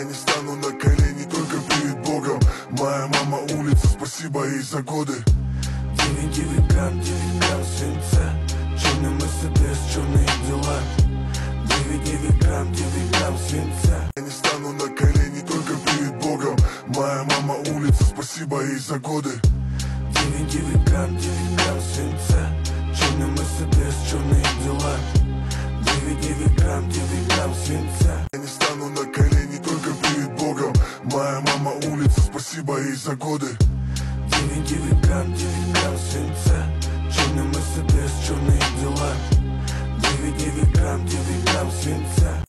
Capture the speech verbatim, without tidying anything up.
Я не стану на колени только перед Богом. Моя мама улица, спасибо ей за годы. Девять, девять грамм, девять грамм свинца. Черный Мерседес, черные дела. Девять, девять грамм, девять грамм свинца. Я не стану на колени только перед Богом. Моя мама улица, спасибо ей за годы. Девять, девять грамм, девять грамм свинца. Черный Мерседес, черные дела. Девять, девять грамм, девять грамм свинца. Я не стану на колени только перед Богом. Моя мама улица, спасибо ей за годы. Девять, девять грамм, девять грамм свинца. Черный Мерседес, черные дела. Девять, девять грамм, девять грамм свинца.